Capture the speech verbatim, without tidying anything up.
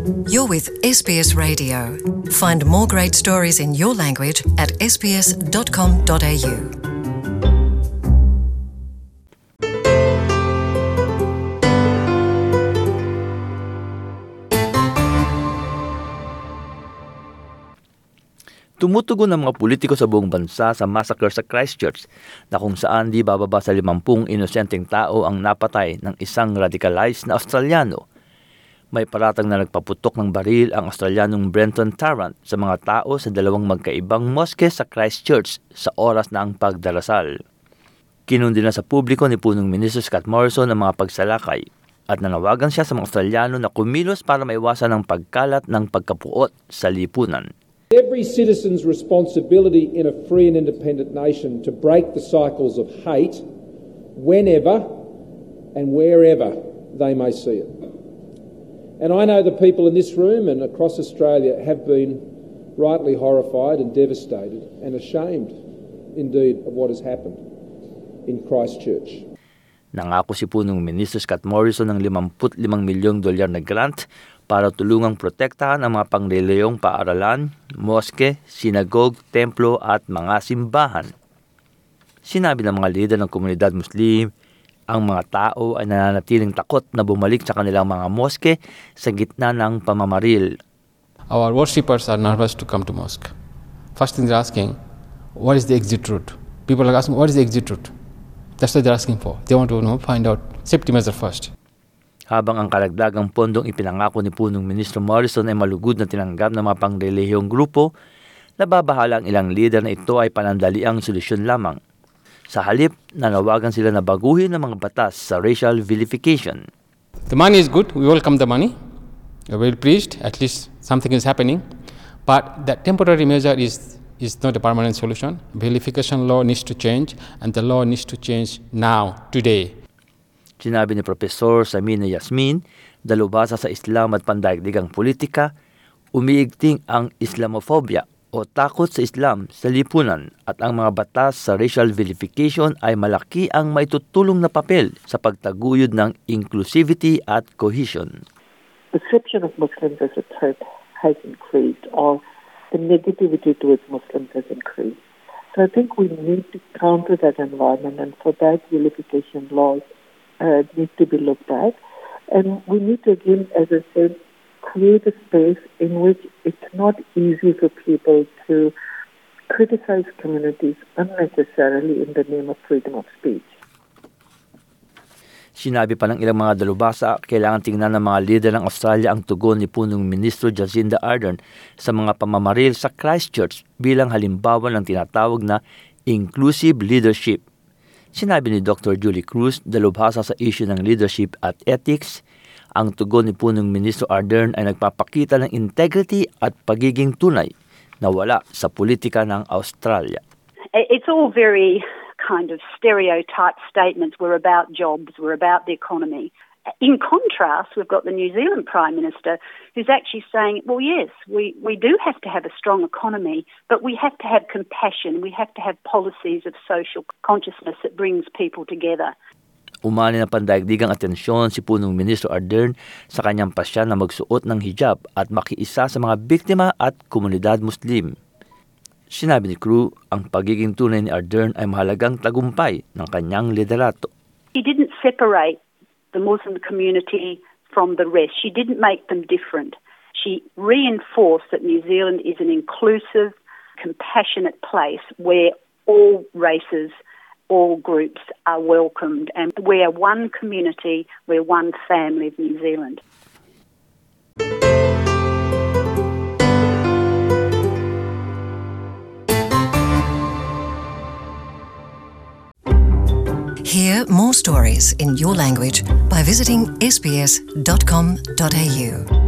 You're with S B S Radio. Find more great stories in your language at s b s dot com dot a u. Tumutugon ang mga politiko sa buong bansa sa massacre sa Christchurch na kung saan di bababa sa limampung inosenteng tao ang napatay ng isang radicalized na Australiano. May paratang na nagpaputok ng baril ang Australianong Brenton Tarrant sa mga tao sa dalawang magkaibang moske sa Christchurch sa oras na ang pagdarasal. Kinundi na sa publiko ni punong Ministro Scott Morrison ang mga pagsalakay at nanawagan siya sa mga Australiano na kumilos para maiwasan ang pagkalat ng pagkapuot sa lipunan. Every citizen's responsibility in a free and independent nation to break the cycles of hate whenever and wherever they may see it. And I know the people in this room and across Australia have been rightly horrified and devastated and ashamed indeed of what has happened in Christchurch. Nangako si punong Ministro Scott Morrison ng limampu't limang milyong dolyar na grant para tulungang protektahan ang mga pangreliyong paaralan, moske, sinagog, templo at mga simbahan. Sinabi ng mga lider ng komunidad Muslim, ang mga tao ay nananatiling takot na bumalik sa kanilang mga moske sa gitna ng pamamaril. Our worshippers are nervous to come to mosque. First thing they're asking, what is the exit route? People are asking, what is the exit route? That's what they're asking for. They want to you know, find out safety measure first. Habang ang karagdagang pondong ipinangako ni punong Ministro Morrison ay malugod na tinanggap ng mga pangrelihiyong grupo, nababahala ang ilang lider na ito ay panandaliang solusyon lamang. Sa halip, nanawagan sila na baguhin ang mga batas sa racial vilification. The money is good. We welcome the money. We're well pleased. At least something is happening. But that temporary measure is, is not a permanent solution. Vilification law needs to change, and the law needs to change now, today. Sinabi ni Profesor Samina Yasmin, dalubhasa sa Islam at pandaigdigang politika, umiigting ang Islamophobia o takot sa Islam sa lipunan at ang mga batas sa racial vilification ay malaki ang maitutulong na papel sa pagtaguyod ng inclusivity at cohesion. Perception of Muslims as a threat has increased, or the negativity towards Muslims has increased. So I think we need to counter that environment, and for that vilification laws uh, need to be looked at. And we need to, again, as I said, create a space in which it's not easy for people to criticize communities unnecessarily in the name of freedom of speech. Sinabi pa ng ilang mga dalubhasa, kailangan tingnan ng mga lider ng Australia ang tugon ni punong Ministro Jacinda Ardern sa mga pamamaril sa Christchurch bilang halimbawa ng tinatawag na inclusive leadership. Sinabi ni Doctor Julie Cruz, dalubhasa sa issue ng leadership at ethics, ang tugon ni punong Ministro Ardern ay nagpapakita ng integrity at pagiging tunay na wala sa politika ng Australia. It's all very kind of stereotype statements. We're about jobs, we're about the economy. In contrast, we've got the New Zealand Prime Minister who's actually saying, well, yes, we, we do have to have a strong economy, but we have to have compassion. We have to have policies of social consciousness that brings people together. Umani na pandaigdigang atensyon si punong Ministro Ardern sa kanyang pasya na magsuot ng hijab at makiisa sa mga biktima at komunidad Muslim. Sinabi ni Crew, ang pagiging tunay ni Ardern ay mahalagang tagumpay ng kanyang liderato. She didn't separate the Muslim community from the rest. She didn't make them different. She reinforced that New Zealand is an inclusive, compassionate place where all races, all groups are welcomed, and we're one community, we're one family of New Zealand. Hear more stories in your language by visiting s b s dot com dot a u.